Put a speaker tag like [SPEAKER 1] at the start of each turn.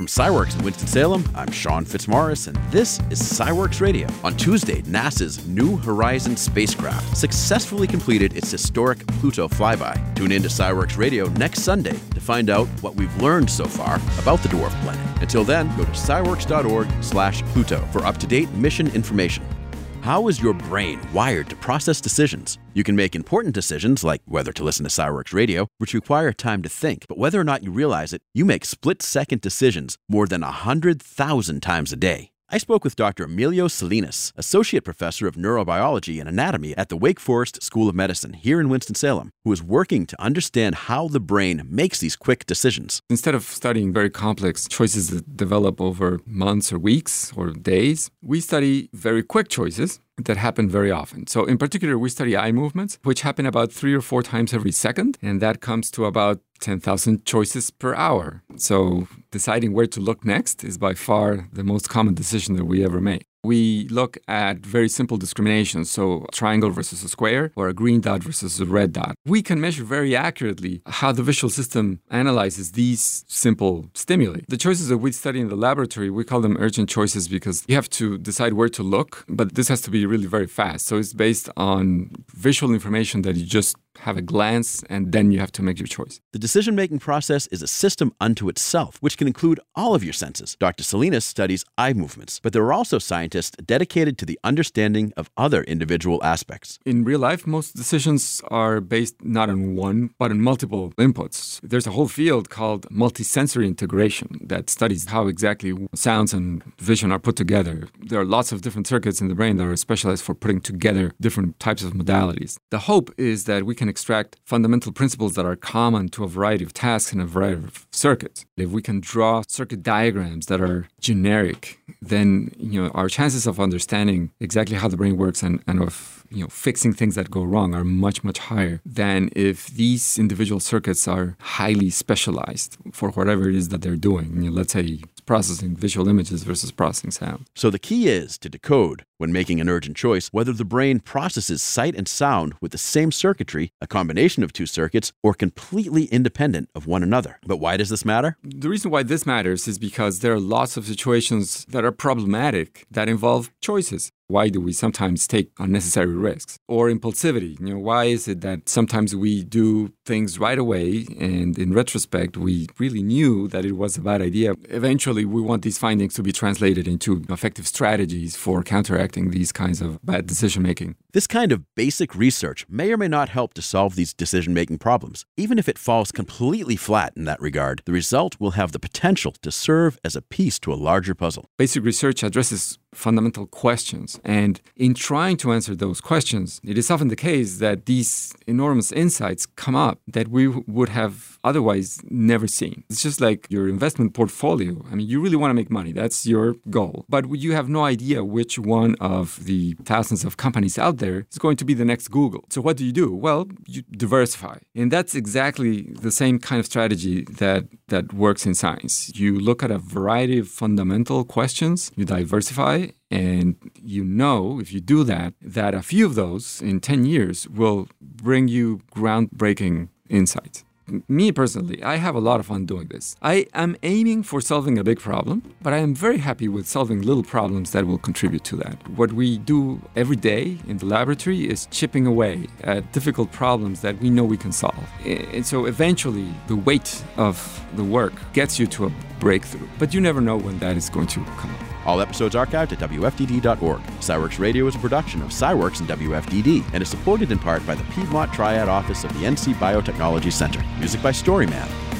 [SPEAKER 1] From SciWorks in Winston-Salem, I'm Sean Fitzmaurice, and this is SciWorks Radio. On Tuesday, NASA's New Horizons spacecraft successfully completed its historic Pluto flyby. Tune in to SciWorks Radio next Sunday to find out what we've learned so far about the dwarf planet. Until then, go to sciworks.org/Pluto for up-to-date mission information. How is your brain wired to process decisions? You can make important decisions, like whether to listen to SciWorks Radio, which require time to think. But whether or not you realize it, you make split-second decisions more than 100,000 times a day. I spoke with Dr. Emilio Salinas, Associate Professor of Neurobiology and Anatomy at the Wake Forest School of Medicine here in Winston-Salem, who is working to understand how the brain makes these quick decisions.
[SPEAKER 2] Instead of studying very complex choices that develop over months or weeks or days, we study very quick choices that happen very often. So in particular, we study eye movements, which happen about 3 or 4 times every second, and that comes to about 10,000 choices per hour. So deciding where to look next is by far the most common decision that we ever make. We look at very simple discriminations, so a triangle versus a square or a green dot versus a red dot. We can measure very accurately how the visual system analyzes these simple stimuli. The choices that we study in the laboratory, we call them urgent choices because you have to decide where to look, but this has to be really very fast. So it's based on visual information that you just have a glance, and then you have to make your choice.
[SPEAKER 1] The decision-making process is a system unto itself, which can include all of your senses. Dr. Salinas studies eye movements, but there are also scientists dedicated to the understanding of other individual aspects.
[SPEAKER 2] In real life, most decisions are based not on one, but on multiple inputs. There's a whole field called multisensory integration that studies how exactly sounds and vision are put together. There are lots of different circuits in the brain that are specialized for putting together different types of modalities. The hope is that we can extract fundamental principles that are common to a variety of tasks and a variety of circuits. If we can draw circuit diagrams that are generic, then our chances of understanding exactly how the brain works and of fixing things that go wrong are much, much higher than if these individual circuits are highly specialized for whatever it is that they're doing. Let's say processing visual images versus processing sound.
[SPEAKER 1] So the key is to decode, when making an urgent choice, whether the brain processes sight and sound with the same circuitry, a combination of 2 circuits, or completely independent of one another. But why does this matter?
[SPEAKER 2] The reason why this matters is because there are lots of situations that are problematic that involve choices. Why do we sometimes take unnecessary risks? Or impulsivity. Why is it that sometimes we do things right away and in retrospect we really knew that it was a bad idea? Eventually, we want these findings to be translated into effective strategies for counteracting these kinds of bad decision-making.
[SPEAKER 1] This kind of basic research may or may not help to solve these decision-making problems. Even if it falls completely flat in that regard, the result will have the potential to serve as a piece to a larger puzzle.
[SPEAKER 2] Basic research addresses fundamental questions. And in trying to answer those questions, it is often the case that these enormous insights come up that we would have otherwise never seen. It's just like your investment portfolio. You really want to make money. That's your goal. But you have no idea which one of the thousands of companies out there is going to be the next Google. So what do? Well, you diversify. And that's exactly the same kind of strategy that works in science. You look at a variety of fundamental questions, you diversify, and if you do that, that a few of those in 10 years will bring you groundbreaking insights. Me personally, I have a lot of fun doing this. I am aiming for solving a big problem, but I am very happy with solving little problems that will contribute to that. What we do every day in the laboratory is chipping away at difficult problems that we know we can solve. And so eventually, the weight of the work gets you to a breakthrough, but you never know when that is going to come up.
[SPEAKER 1] All episodes archived at WFDD.org. SciWorks Radio is a production of SciWorks and WFDD and is supported in part by the Piedmont Triad Office of the NC Biotechnology Center. Music by Storyman.